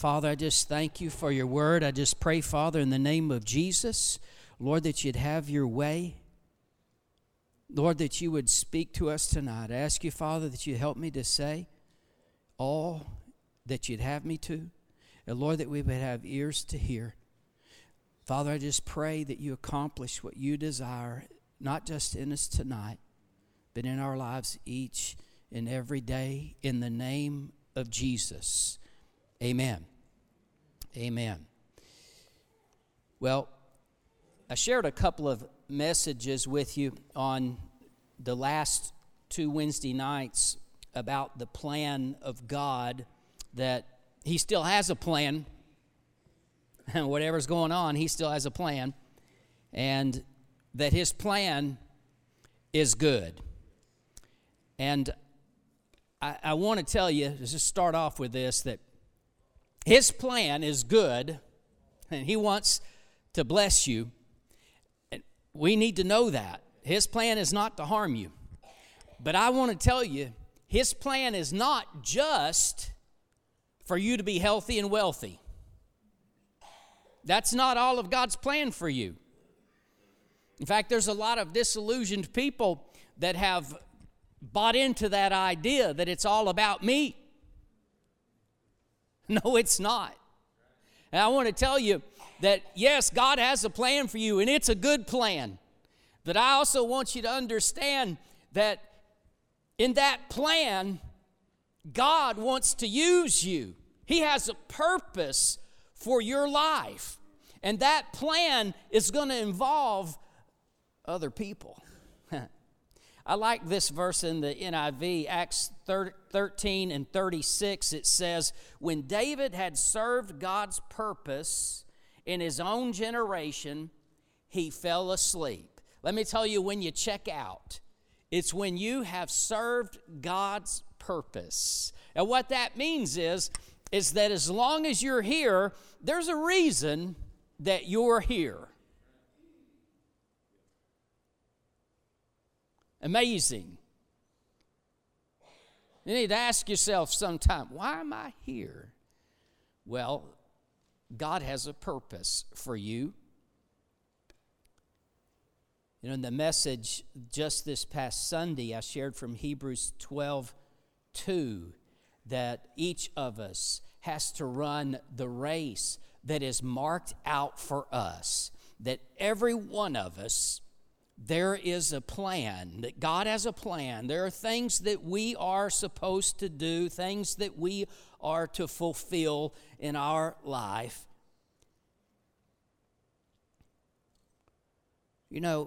Father, I just thank you for your word. I just pray, Father, in the name of Jesus, Lord, that you'd have your way. Lord, that you would speak to us tonight. I ask you, Father, that you help me to say all that you'd have me to. And Lord, that we would have ears to hear. Father, I just pray that you accomplish what you desire, not just in us tonight, but in our lives each and every day, in the name of Jesus. Amen. Amen. Well, I shared a couple of messages with you on the last 2 Wednesday nights about the plan of God, that he still has a plan. And whatever's going on, he still has a plan. And that his plan is good. And I want to tell you, let's just start off with this, that his plan is good, and he wants to bless you. And we need to know that. His plan is not to harm you. But I want to tell you, his plan is not just for you to be healthy and wealthy. That's not all of God's plan for you. In fact, there's a lot of disillusioned people that have bought into that idea that it's all about me. No, it's not. And I want to tell you that, yes, God has a plan for you, and it's a good plan. But I also want you to understand that in that plan, God wants to use you. He has a purpose for your life. And that plan is going to involve other people. I like this verse in the NIV, Acts 13 and 36. It says, when David had served God's purpose in his own generation, he fell asleep. Let me tell you, when you check out, it's when you have served God's purpose. And what that means is that as long as you're here, there's a reason that you're here. Amazing. You need to ask yourself sometime, why am I here? Well, God has a purpose for you. You know, in the message just this past Sunday, I shared from Hebrews 12:2 that each of us has to run the race that is marked out for us. That every one of us, there is a plan, that God has a plan. There are things that we are supposed to do, things that we are to fulfill in our life. You know,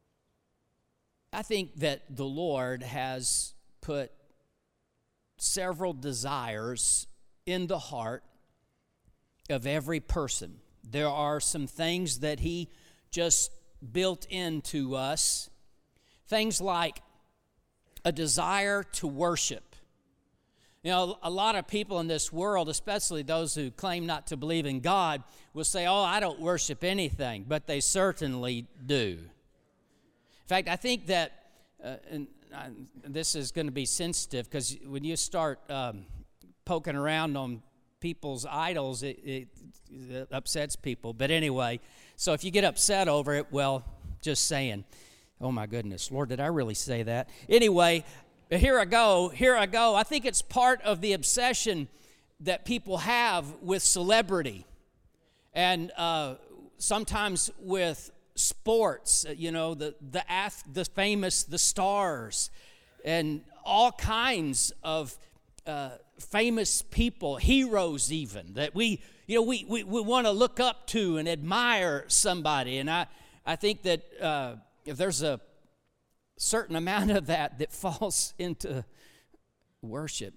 I think that the Lord has put several desires in the heart of every person. There are some things that he just built into us. Things like a desire to worship. You know, a lot of people in this world, especially those who claim not to believe in God, will say, oh, I don't worship anything, but they certainly do. In fact, I think that, this is going to be sensitive, because when you start poking around on people's idols, it upsets people. But anyway, so if you get upset over it, well, just saying. Oh my goodness, Lord, did I really say that? Anyway, here I go. I think it's part of the obsession that people have with celebrity, and sometimes with sports. You know, the famous, the stars, and all kinds of famous people, heroes even, that we want to look up to and admire somebody. And I think that if there's a certain amount of that falls into worship.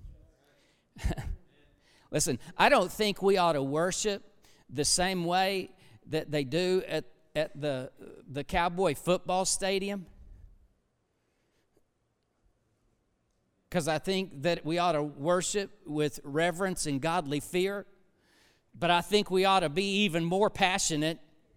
Listen, I don't think we ought to worship the same way that they do at the Cowboy football stadium. Because I think that we ought to worship with reverence and godly fear. But I think we ought to be even more passionate.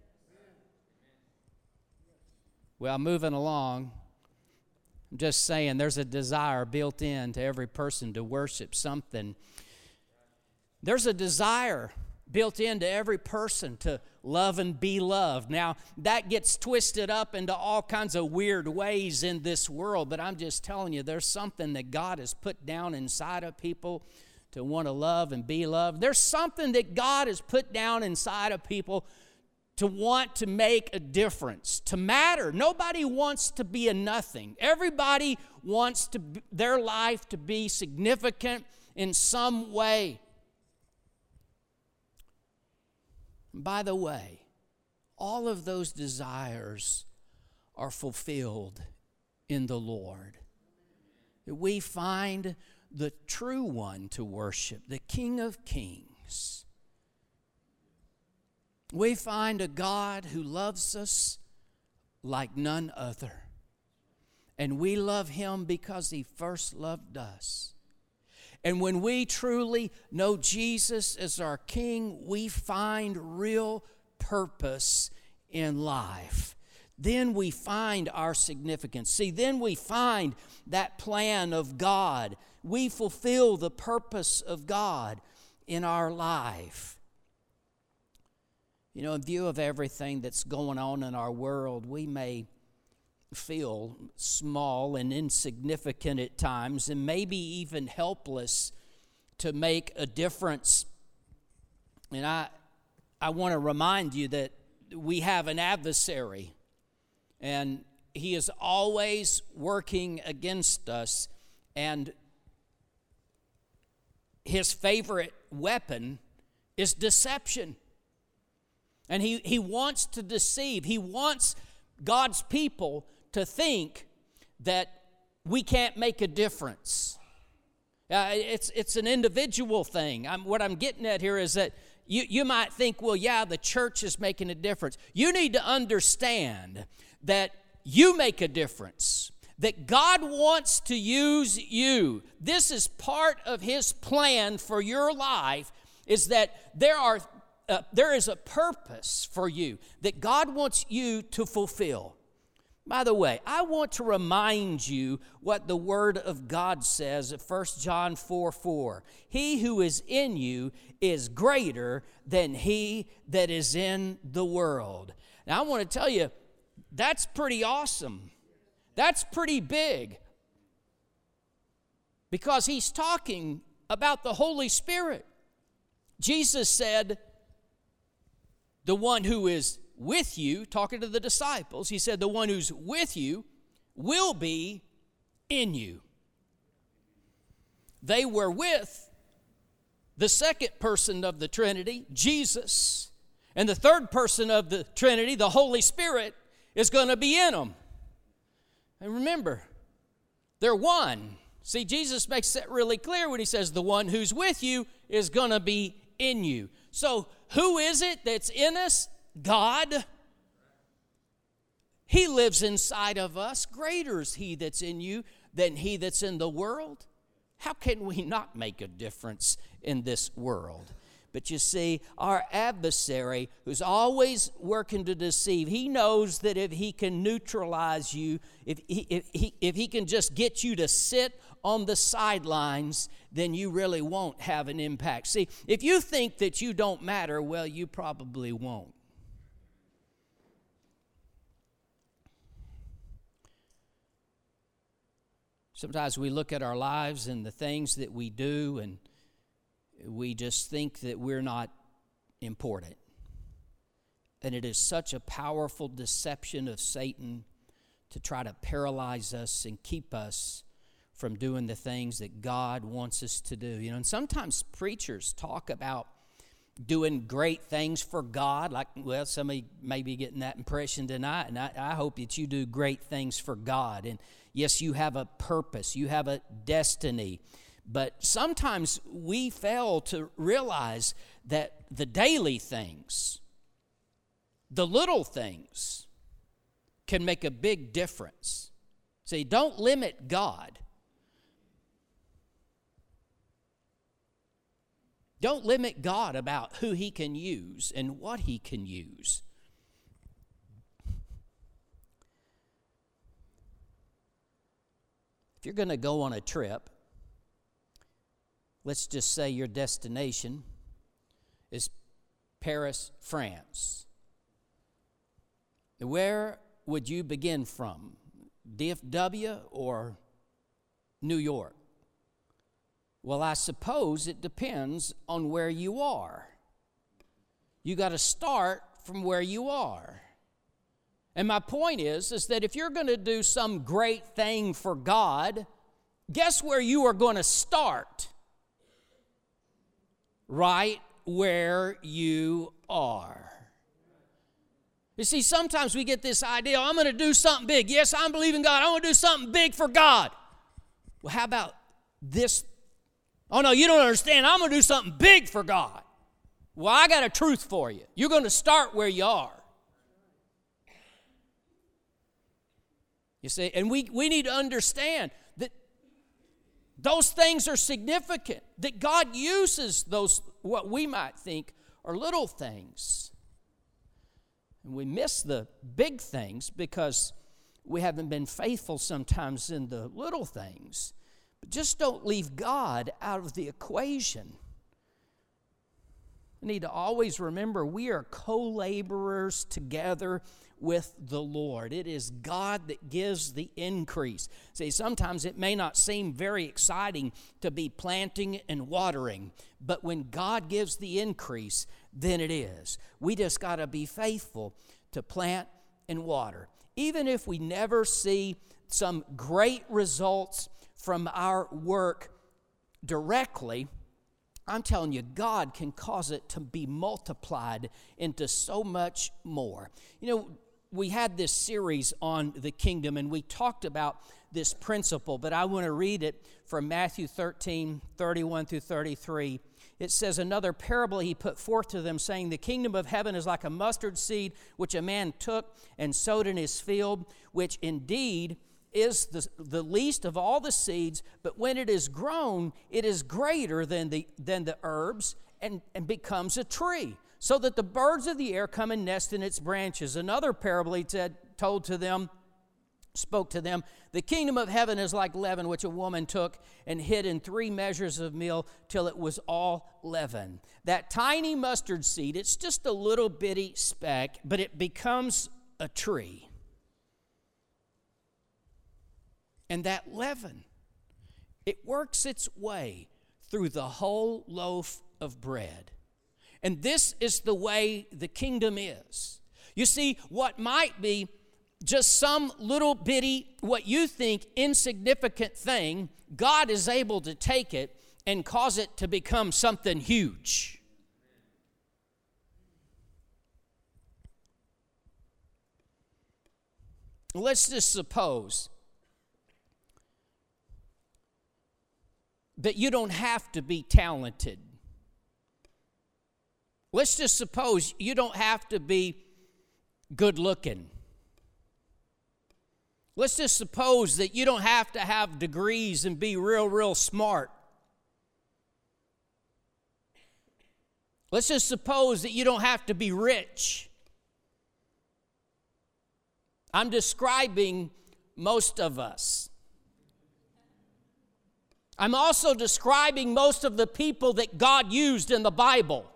Well, moving along, I'm just saying there's a desire built into every person to worship something. There's a desire built into every person to love and be loved. Now, that gets twisted up into all kinds of weird ways in this world, but I'm just telling you, there's something that God has put down inside of people to want to love and be loved. There's something that God has put down inside of people to want to make a difference, to matter. Nobody wants to be a nothing. Everybody wants their life to be significant in some way. By the way, all of those desires are fulfilled in the Lord. We find the true one to worship, the King of Kings. We find a God who loves us like none other. And we love Him because He first loved us. And when we truly know Jesus as our King, we find real purpose in life. Then we find our significance. See, then we find that plan of God. We fulfill the purpose of God in our life. You know, in view of everything that's going on in our world, we may feel small and insignificant at times, and maybe even helpless to make a difference. And I want to remind you that we have an adversary, and he is always working against us, and his favorite weapon is deception. And he wants to deceive. He wants God's people to think that we can't make a difference. It's an individual thing. What I'm getting at here is that you might think, well, yeah, the church is making a difference. You need to understand that you make a difference, that God wants to use you. This is part of His plan for your life, is that there is a purpose for you that God wants you to fulfill. By the way, I want to remind you what the Word of God says at 1 John 4:4. He who is in you is greater than he that is in the world. Now, I want to tell you, that's pretty awesome. That's pretty big. Because He's talking about the Holy Spirit. Jesus said, the one who is with you, talking to the disciples, He said, the one who's with you will be in you. They were with the second person of the Trinity, Jesus, and the third person of the Trinity, the Holy Spirit, is going to be in them. And remember, they're one. See, Jesus makes that really clear when He says the one who's with you is going to be in you. So who is it that's in us? God. He lives inside of us. Greater is He that's in you than he that's in the world. How can we not make a difference in this world? But you see, our adversary, who's always working to deceive, he knows that if he can neutralize you, if he can just get you to sit on the sidelines, then you really won't have an impact. See, if you think that you don't matter, well, you probably won't. Sometimes we look at our lives and the things that we do, and we just think that we're not important. And it is such a powerful deception of Satan to try to paralyze us and keep us from doing the things that God wants us to do. You know, and sometimes preachers talk about doing great things for God. Like, well, somebody may be getting that impression tonight, and I hope that you do great things for God. And yes, you have a purpose, you have a destiny. But sometimes we fail to realize that the daily things, the little things, can make a big difference. See, don't limit God. Don't limit God about who He can use and what He can use. If you're going to go on a trip, let's just say your destination is Paris, France. Where would you begin from? DFW or New York? Well, I suppose it depends on where you are. You got to start from where you are. And my point is that if you're going to do some great thing for God, guess where you are going to start? Right where you are. You see, sometimes we get this idea, I'm going to do something big. Yes, I'm believing God. I want to do something big for God. Well, how about this? Oh, no, you don't understand. I'm going to do something big for God. Well, I got a truth for you. You're going to start where you are. You see, and we need to understand that those things are significant, that God uses those, what we might think are little things. And we miss the big things because we haven't been faithful sometimes in the little things. But just don't leave God out of the equation. We need to always remember we are co-laborers together with the Lord. It is God that gives the increase. See, sometimes it may not seem very exciting to be planting and watering, but when God gives the increase, then it is. We just got to be faithful to plant and water. Even if we never see some great results from our work directly, I'm telling you, God can cause it to be multiplied into so much more. You know, we had this series on the kingdom, and we talked about this principle, but I want to read it from Matthew 13, 31 through 33. It says, another parable he put forth to them, saying, the kingdom of heaven is like a mustard seed, which a man took and sowed in his field, which indeed is the least of all the seeds, but when it is grown, it is greater than the herbs and becomes a tree, so that the birds of the air come and nest in its branches. Another parable he spoke to them, the kingdom of heaven is like leaven, which a woman took and hid in 3 measures of meal till it was all leaven. That tiny mustard seed, it's just a little bitty speck, but it becomes a tree. And that leaven, it works its way through the whole loaf of bread. And this is the way the kingdom is. You see, what might be just some little bitty, what you think insignificant thing, God is able to take it and cause it to become something huge. Let's just suppose that you don't have to be talented. Let's just suppose you don't have to be good looking. Let's just suppose that you don't have to have degrees and be real smart. Let's just suppose that you don't have to be rich. I'm describing most of us. I'm also describing most of the people that God used in the Bible.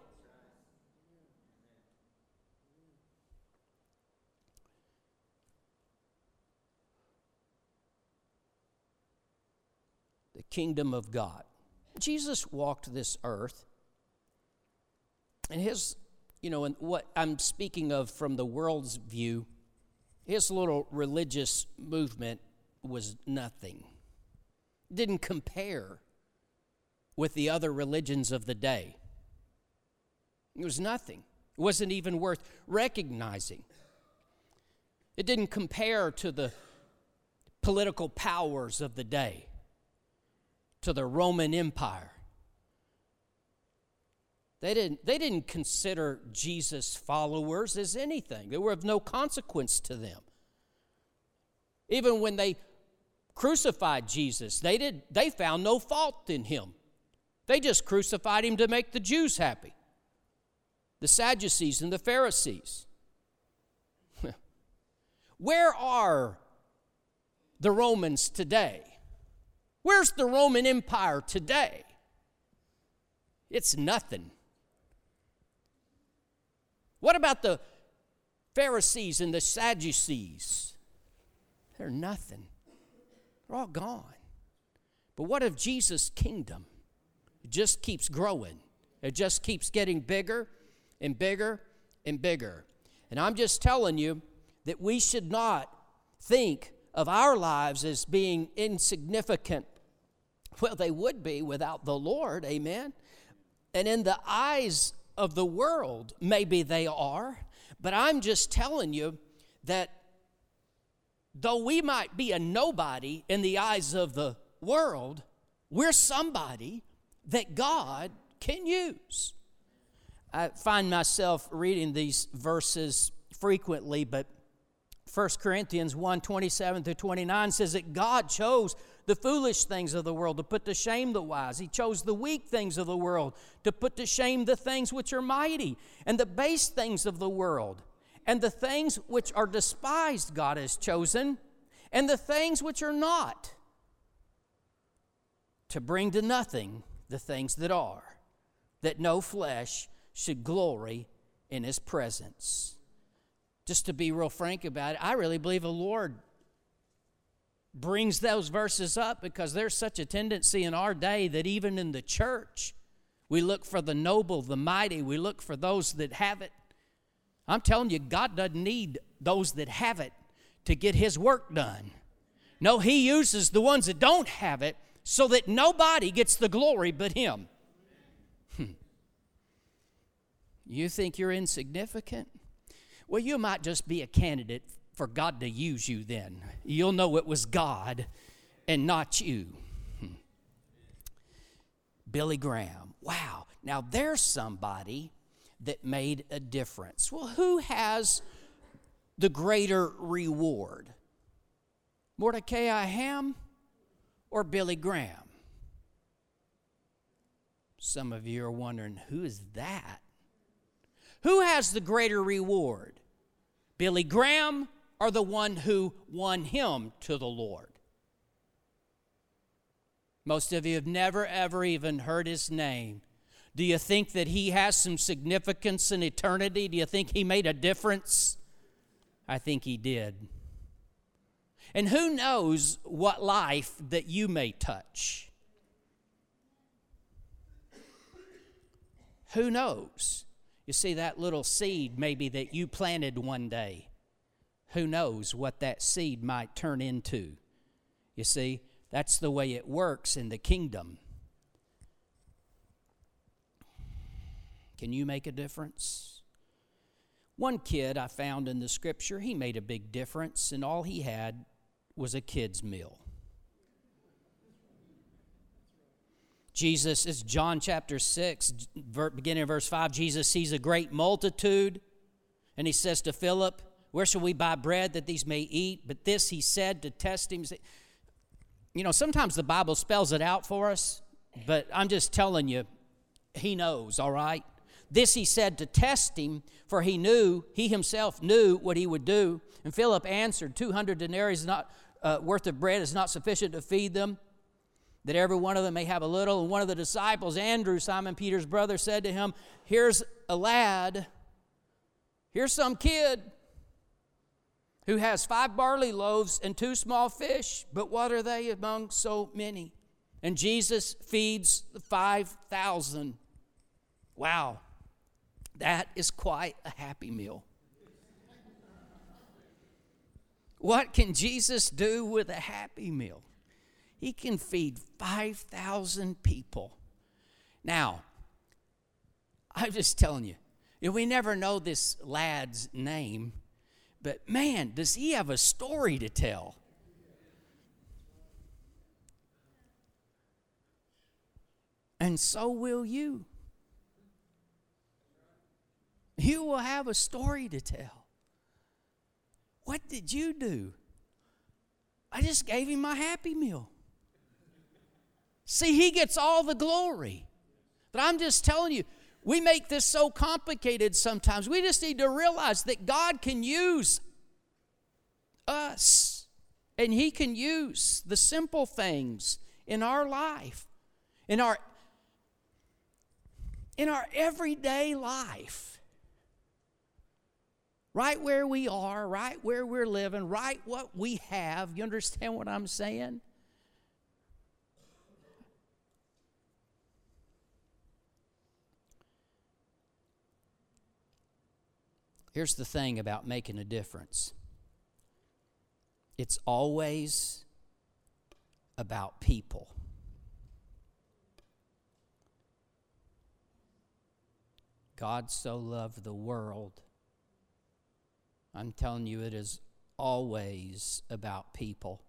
The kingdom of God. Jesus walked this earth, and and what I'm speaking of from the world's view, his little religious movement was nothing. Didn't compare with the other religions of the day. It was nothing. It wasn't even worth recognizing. It didn't compare to the political powers of the day, to the Roman Empire. They didn't consider Jesus' followers as anything. They were of no consequence to them. Even when they crucified Jesus, they found no fault in him. They just crucified him to make the Jews happy. The Sadducees and the Pharisees. Where are the Romans today? Where's the Roman Empire today? It's nothing. What about the Pharisees and the Sadducees? They're nothing. They're all gone. But what of Jesus' kingdom? It just keeps growing. It just keeps getting bigger and bigger and bigger. And I'm just telling you that we should not think of our lives as being insignificant. Well, they would be without the Lord, amen? And in the eyes of the world, maybe they are. But I'm just telling you that though we might be a nobody in the eyes of the world, we're somebody that God can use. I find myself reading these verses frequently, but 1 Corinthians 1:27-29 says that God chose the foolish things of the world to put to shame the wise. He chose the weak things of the world to put to shame the things which are mighty, and the base things of the world, and the things which are despised God has chosen, and the things which are not, to bring to nothing the things that are, that no flesh should glory in His presence. Just to be real frank about it, I really believe the Lord brings those verses up because there's such a tendency in our day that even in the church, we look for the noble, the mighty. We look for those that have it. I'm telling you, God doesn't need those that have it to get His work done. No, He uses the ones that don't have it so that nobody gets the glory but Him. You think you're insignificant? Well, you might just be a candidate for God to use you then. You'll know it was God and not you. Billy Graham. Wow. Now there's somebody that made a difference. Well, who has the greater reward? Mordecai Ham or Billy Graham? Some of you are wondering, who is that? Who has the greater reward? Billy Graham or the one who won him to the Lord? Most of you have never, ever even heard his name. Do you think that he has some significance in eternity? Do you think he made a difference? I think he did. And who knows what life that you may touch? Who knows? You see, that little seed maybe that you planted one day, who knows what that seed might turn into? You see, that's the way it works in the kingdom. Can you make a difference? One kid I found in the scripture, he made a big difference, and all he had was a kid's meal. Jesus, it's John chapter 6, beginning of verse 5, Jesus sees a great multitude, and he says to Philip, where shall we buy bread that these may eat? But this he said to test him. You know, sometimes the Bible spells it out for us, but I'm just telling you, he knows, all right? This he said to test him, for he himself knew what he would do. And Philip answered, 200 denarii is not worth of bread is not sufficient to feed them, that every one of them may have a little. And one of the disciples, Andrew, Simon Peter's brother, said to him, here's a lad, here's some kid who has 5 barley loaves and 2 small fish, but what are they among so many? And Jesus feeds the 5,000. Wow, that is quite a happy meal. What can Jesus do with a happy meal? He can feed 5,000 people. Now, I'm just telling you, we never know this lad's name, but man, does he have a story to tell. And so will you. You will have a story to tell. What did you do? I just gave him my happy meal. See, he gets all the glory. But I'm just telling you, we make this so complicated sometimes. We just need to realize that God can use us, and He can use the simple things in our life, in our everyday life. right where we are, right where we're living, right what we have. You understand what I'm saying? Here's the thing about making a difference. It's always about people. God so loved the world. I'm telling you, it is always about people.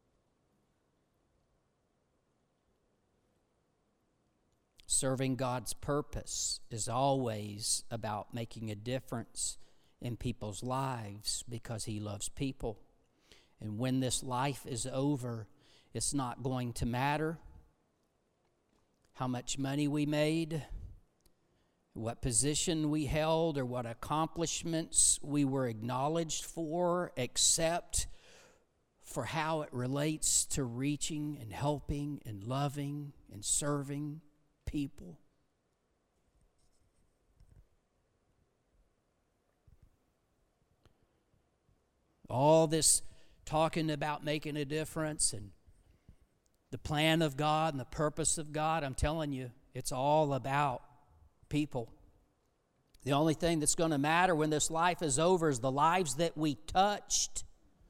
Serving God's purpose is always about making a difference in people's lives because He loves people. And when this life is over, it's not going to matter how much money we made, what position we held, or what accomplishments we were acknowledged for, except for how it relates to reaching and helping and loving and serving people. All this talking about making a difference and the plan of God and the purpose of God, I'm telling you, it's all about people. The only thing that's going to matter when this life is over is the lives that we touched.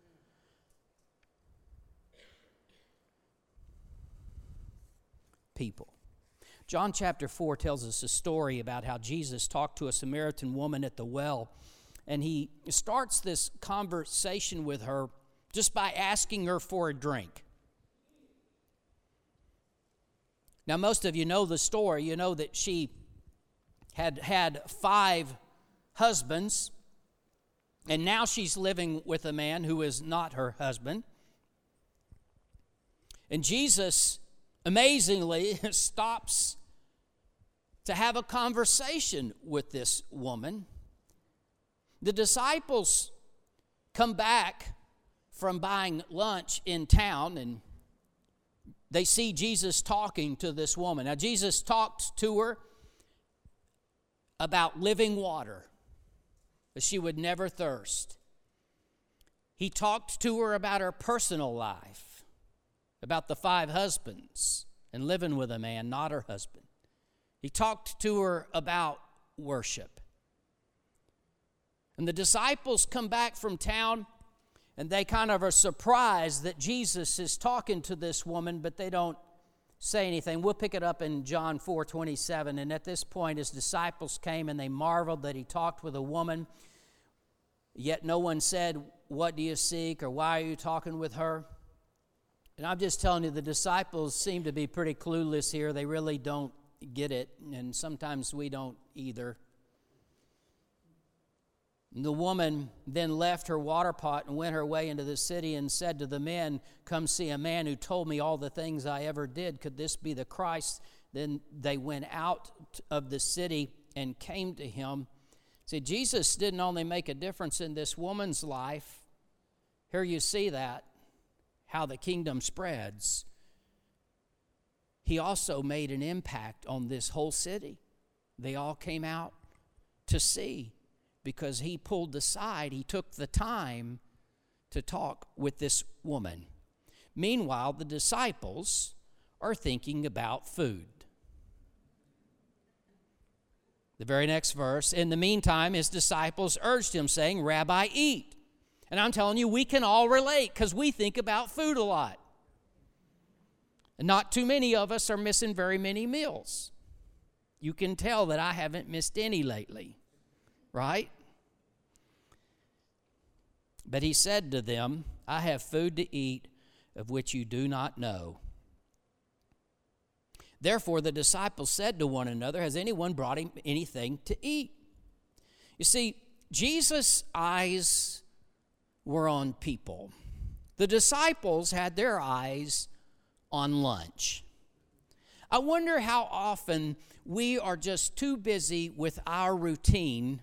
People. John chapter 4 tells us a story about how Jesus talked to a Samaritan woman at the well, and he starts this conversation with her just by asking her for a drink. Now, most of you know the story. You know that she had had 5 husbands, and now she's living with a man who is not her husband. And Jesus, amazingly, stops to have a conversation with this woman. The disciples come back from buying lunch in town, and they see Jesus talking to this woman. Now, Jesus talked to her about living water, that she would never thirst. He talked to her about her personal life, about the 5 husbands and living with a man, not her husband. He talked to her about worship. And the disciples come back from town, and they kind of are surprised that Jesus is talking to this woman, but they don't say anything. We'll pick it up in John 4:27. And at this point, his disciples came, and they marveled that he talked with a woman. Yet no one said, "What do you seek?" or "Why are you talking with her?" And I'm just telling you, the disciples seem to be pretty clueless here. They really don't get it, and sometimes we don't either. The woman then left her water pot and went her way into the city and said to the men, "Come see a man who told me all the things I ever did. Could this be the Christ?" Then they went out of the city and came to him. See, Jesus didn't only make a difference in this woman's life. Here you see that, how the kingdom spreads. He also made an impact on this whole city. They all came out to see, because he pulled aside, he took the time to talk with this woman. Meanwhile, the disciples are thinking about food. The very next verse, in the meantime, his disciples urged him, saying, "Rabbi, eat." And I'm telling you, we can all relate because we think about food a lot. And not too many of us are missing very many meals. You can tell that I haven't missed any lately, right? But he said to them, "I have food to eat of which you do not know." Therefore the disciples said to one another, "Has anyone brought him anything to eat?" You see, Jesus' eyes were on people. The disciples had their eyes on lunch. I wonder how often we are just too busy with our routine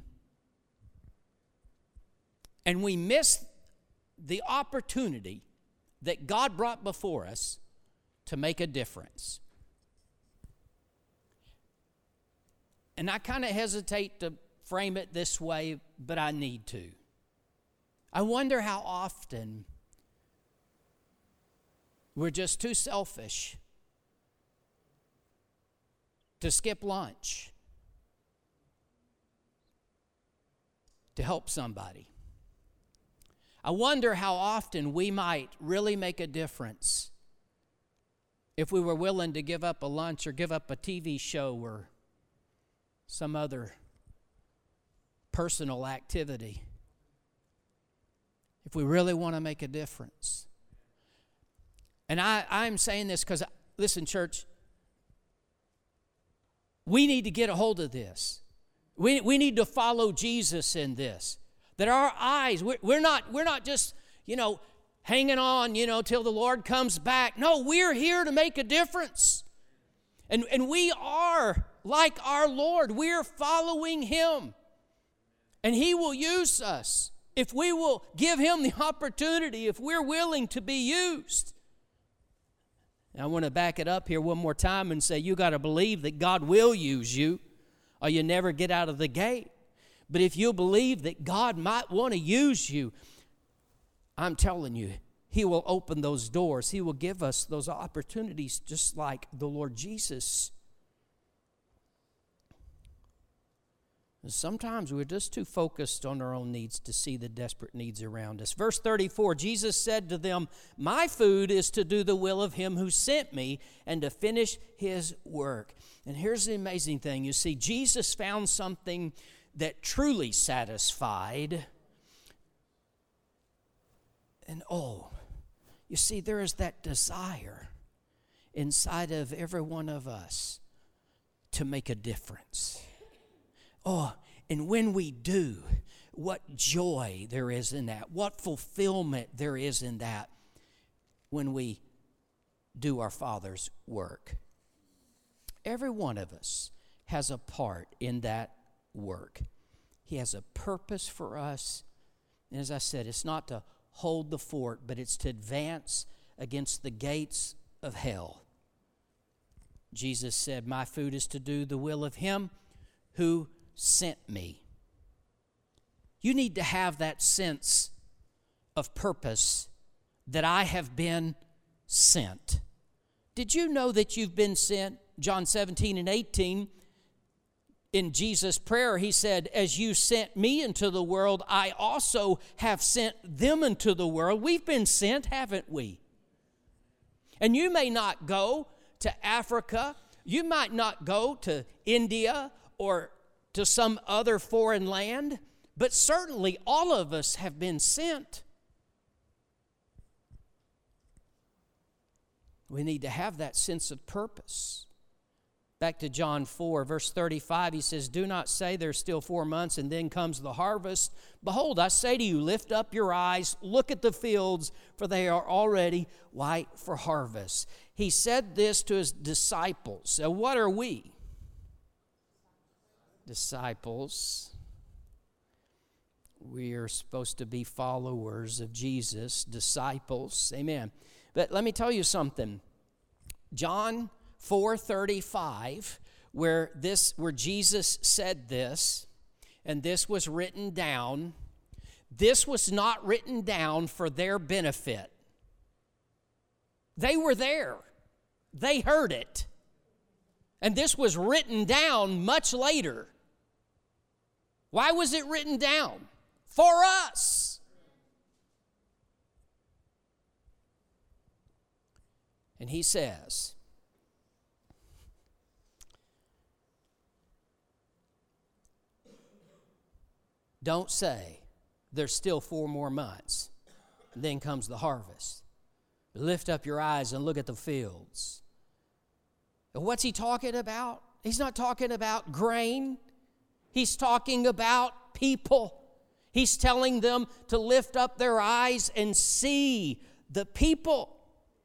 and we miss the opportunity that God brought before us to make a difference. And I kind of hesitate to frame it this way, but I need to. I wonder how often we're just too selfish to skip lunch to help somebody. I wonder how often we might really make a difference if we were willing to give up a lunch or give up a TV show or some other personal activity. If we really want to make a difference. And I'm saying this because, listen, church, we need to get a hold of this. We need to follow Jesus in this. That our eyes, we're not just, hanging on, till the Lord comes back. No, we're here to make a difference. And we are like our Lord. We're following Him. And He will use us if we will give Him the opportunity, if we're willing to be used. Now, I want to back it up here one more time and say you got to believe that God will use you or you never get out of the gate. But if you believe that God might want to use you, I'm telling you, He will open those doors. He will give us those opportunities just like the Lord Jesus. And sometimes we're just too focused on our own needs to see the desperate needs around us. Verse 34, Jesus said to them, "My food is to do the will of Him who sent me and to finish His work." And here's the amazing thing. You see, Jesus found something that truly satisfied. And you see, there is that desire inside of every one of us to make a difference. And when we do, what joy there is in that, what fulfillment there is in that when we do our Father's work. Every one of us has a part in that work. He has a purpose for us. And as I said, it's not to hold the fort, but it's to advance against the gates of hell. Jesus said, "My food is to do the will of Him who sent me." You need to have that sense of purpose that I have been sent. Did you know that you've been sent? John 17:18, in Jesus' prayer, He said, "As you sent me into the world, I also have sent them into the world." We've been sent, haven't we? And you may not go to Africa. You might not go to India or to some other foreign land, but certainly all of us have been sent. We need to have that sense of purpose. Back to John 4, verse 35, He says, "Do not say there's still 4 months and then comes the harvest. Behold, I say to you, lift up your eyes, look at the fields, for they are already white for harvest." He said this to His disciples. So what are we? Disciples. We are supposed to be followers of Jesus, disciples. Amen. But let me tell you something. John 4:35, where Jesus said this, and this was written down. This was not written down for their benefit. They were there. They heard it. And this was written down much later. Why was it written down? For us. And He says, don't say there's still 4 more months, and then comes the harvest. But lift up your eyes and look at the fields. And what's He talking about? He's not talking about grain. He's talking about people. He's telling them to lift up their eyes and see the people.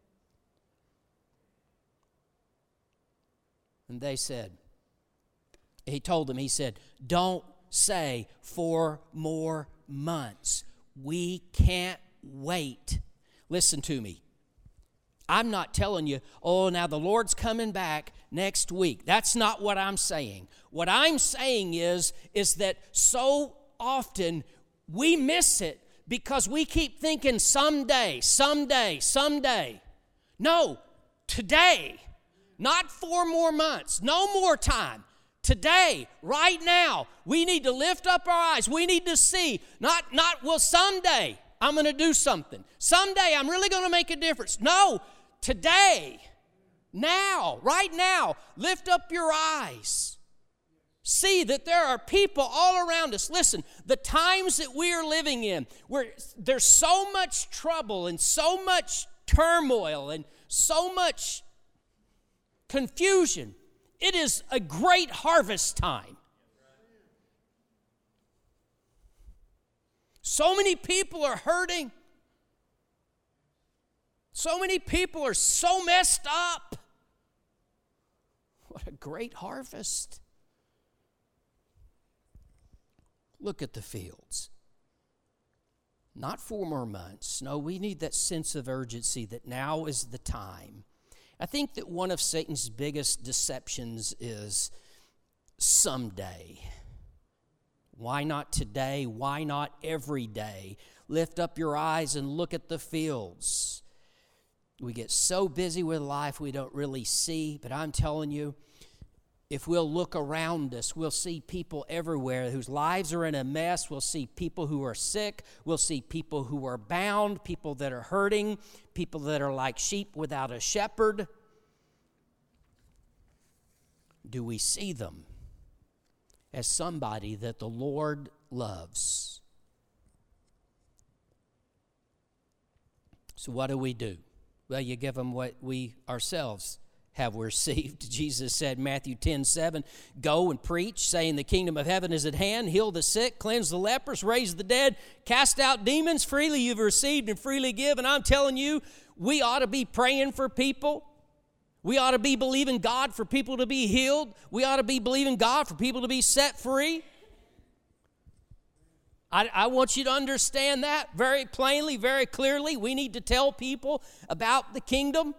And they said, He told them, He said, don't say 4 more months. We can't wait. Listen to me. I'm not telling you, oh, now the Lord's coming back next week. That's not what I'm saying. What I'm saying is that so often we miss it because we keep thinking someday, someday, someday. No, today, not 4 more months, no more time. Today, right now, we need to lift up our eyes. We need to see, not well, someday I'm going to do something. Someday I'm really going to make a difference. No, today, now, right now, lift up your eyes. See that there are people all around us. Listen, the times that we are living in, where there's so much trouble and so much turmoil and so much confusion. It is a great harvest time. So many people are hurting. So many people are so messed up. What a great harvest. Look at the fields. Not 4 more months. No, we need that sense of urgency that now is the time. I think that one of Satan's biggest deceptions is someday. Why not today? Why not every day? Lift up your eyes and look at the fields. We get so busy with life we don't really see, but I'm telling you, if we'll look around us, we'll see people everywhere whose lives are in a mess. We'll see people who are sick. We'll see people who are bound, people that are hurting, people that are like sheep without a shepherd. Do we see them as somebody that the Lord loves? So what do? Well, you give them what we ourselves have received. Jesus said, Matthew 10:7, go and preach, saying the kingdom of heaven is at hand, heal the sick, cleanse the lepers, raise the dead, cast out demons. Freely you've received and freely give. And I'm telling you, we ought to be praying for people. We ought to be believing God for people to be healed. We ought to be believing God for people to be set free. I want you to understand that very plainly, very clearly. We need to tell people about the kingdom.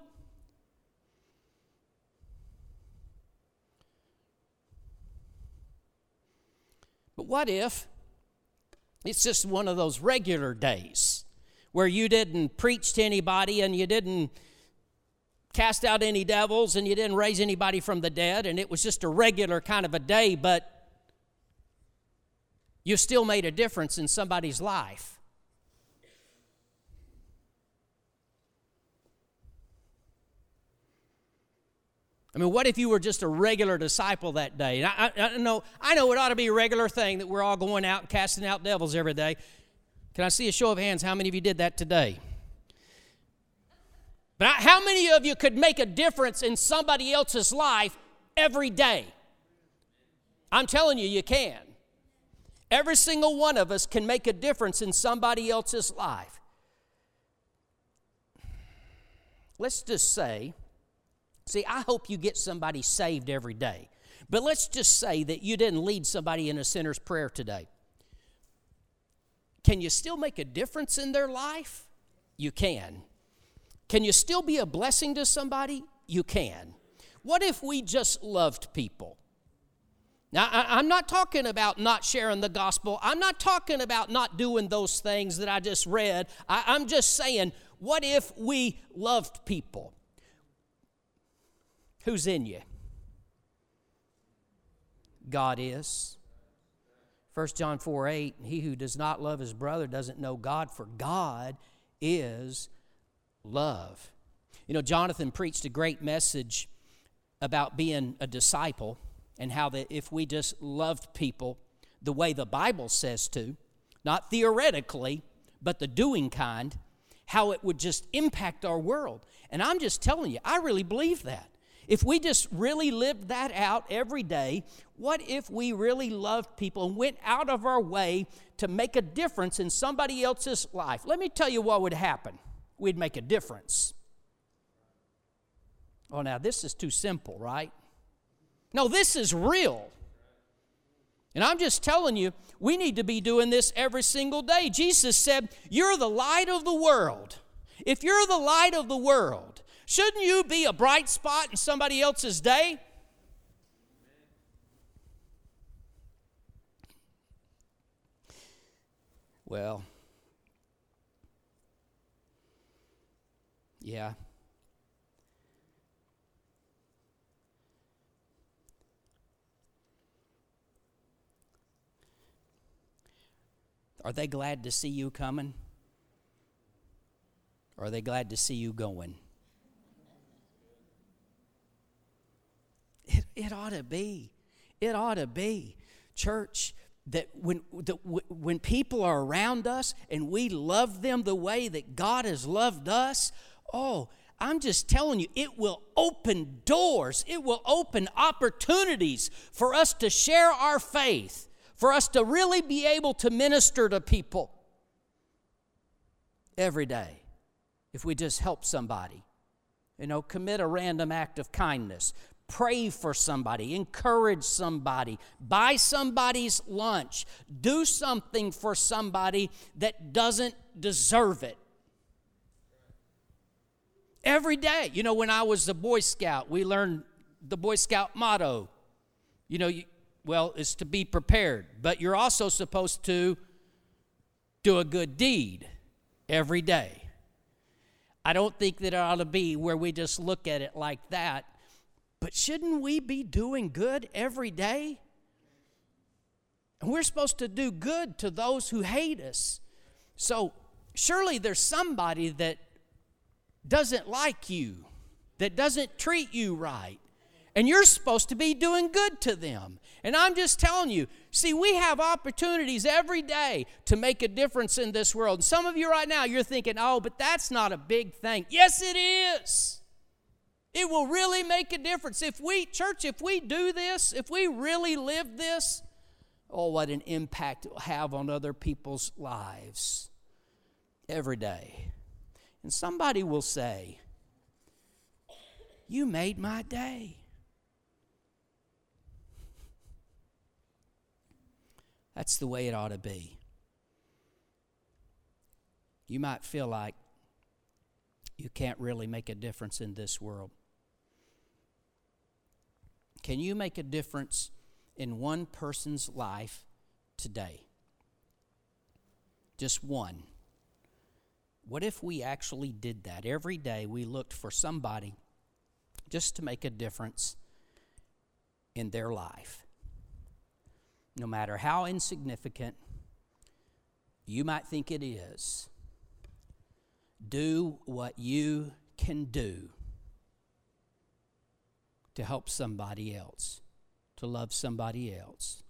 But what if it's just one of those regular days where you didn't preach to anybody and you didn't cast out any devils and you didn't raise anybody from the dead, and it was just a regular kind of a day, but you still made a difference in somebody's life? I mean, what if you were just a regular disciple that day? I know it ought to be a regular thing that we're all going out and casting out devils every day. Can I see a show of hands? How many of you did that today? But how many of you could make a difference in somebody else's life every day? I'm telling you, you can. Every single one of us can make a difference in somebody else's life. Let's just say, I hope you get somebody saved every day. But let's just say that you didn't lead somebody in a sinner's prayer today. Can you still make a difference in their life? You can. Can you still be a blessing to somebody? You can. What if we just loved people? Now, I'm not talking about not sharing the gospel. I'm not talking about not doing those things that I just read. I'm just saying, what if we loved people? Who's in you? God is. 1 John 4:8, he who does not love his brother doesn't know God, for God is love. You know, Jonathan preached a great message about being a disciple and how that if we just loved people the way the Bible says to, not theoretically, but the doing kind, how it would just impact our world. And I'm just telling you, I really believe that. If we just really lived that out every day, what if we really loved people and went out of our way to make a difference in somebody else's life? Let me tell you what would happen. We'd make a difference. Oh, now this is too simple, right? No, this is real. And I'm just telling you, we need to be doing this every single day. Jesus said, you're the light of the world. If you're the light of the world, Shouldn't you be a bright spot in somebody else's day? Well, yeah. Are they glad to see you coming? Or are they glad to see you going? It ought to be. It ought to be. Church, that when people are around us and we love them the way that God has loved us, oh, I'm just telling you, it will open doors. It will open opportunities for us to share our faith, for us to really be able to minister to people every day. If we just help somebody, commit a random act of kindness, pray for somebody, encourage somebody, buy somebody's lunch, do something for somebody that doesn't deserve it. Every day. When I was a Boy Scout, we learned the Boy Scout motto. It's to be prepared, but you're also supposed to do a good deed every day. I don't think that it ought to be where we just look at it like that, but shouldn't we be doing good every day? And we're supposed to do good to those who hate us. So surely there's somebody that doesn't like you, that doesn't treat you right, and you're supposed to be doing good to them. And I'm just telling you, see, we have opportunities every day to make a difference in this world. And some of you right now, you're thinking, oh, but that's not a big thing. Yes, it is. It will really make a difference. If we do this, if we really live this, oh, what an impact it will have on other people's lives every day. And somebody will say, you made my day. That's the way it ought to be. You might feel like you can't really make a difference in this world. Can you make a difference in one person's life today? Just one. What if we actually did that? Every day we looked for somebody just to make a difference in their life. No matter how insignificant you might think it is, do what you can do to help somebody else, to love somebody else,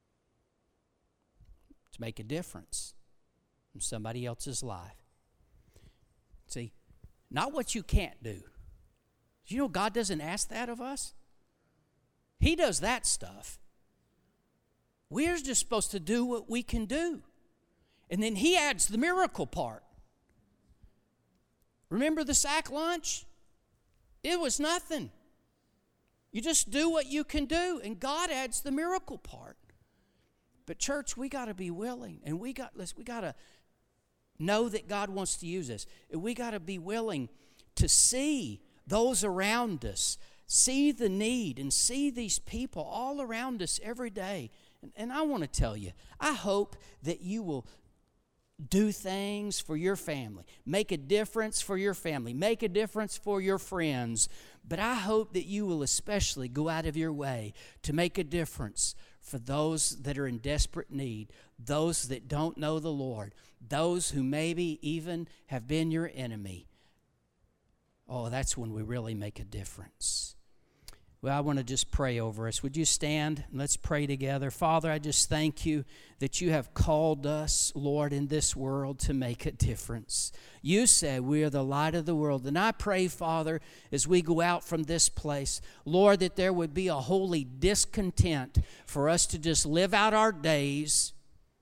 to make a difference in somebody else's life. See, not what you can't do. God doesn't ask that of us? He does that stuff. We're just supposed to do what we can do. And then He adds the miracle part. Remember the sack lunch? It was nothing. You just do what you can do, and God adds the miracle part. But church, we got to be willing, and we got to know that God wants to use us. And we got to be willing to see those around us, see the need, and see these people all around us every day. And I want to tell you, I hope that you will do things for your family, make a difference for your family, make a difference for your friends. But I hope that you will especially go out of your way to make a difference for those that are in desperate need, those that don't know the Lord, those who maybe even have been your enemy. Oh, that's when we really make a difference. Well, I want to just pray over us. Would you stand and let's pray together? Father, I just thank you that you have called us, Lord, in this world to make a difference. You said we are the light of the world. And I pray, Father, as we go out from this place, Lord, that there would be a holy discontent for us to just live out our days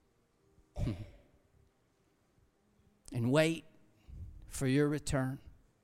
and wait for your return.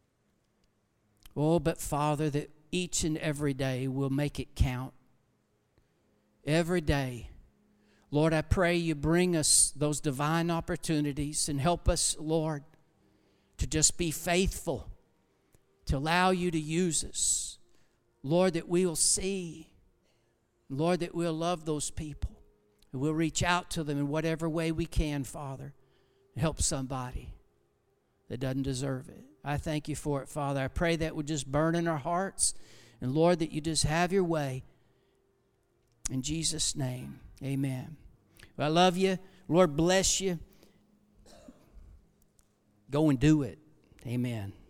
Oh, but Father, that each and every day we'll make it count. Every day. Lord, I pray you bring us those divine opportunities and help us, Lord, to just be faithful to allow you to use us. Lord, that we will see. Lord, that we'll love those people. And we'll reach out to them in whatever way we can, Father, and help somebody that doesn't deserve it. I thank you for it, Father. I pray that would just burn in our hearts. And Lord, that you just have your way. In Jesus' name, amen. Well, I love you. Lord bless you. Go and do it. Amen.